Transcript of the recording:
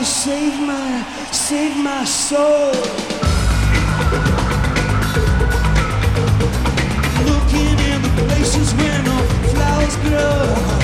save my soul. Looking in the places where no flowers grow.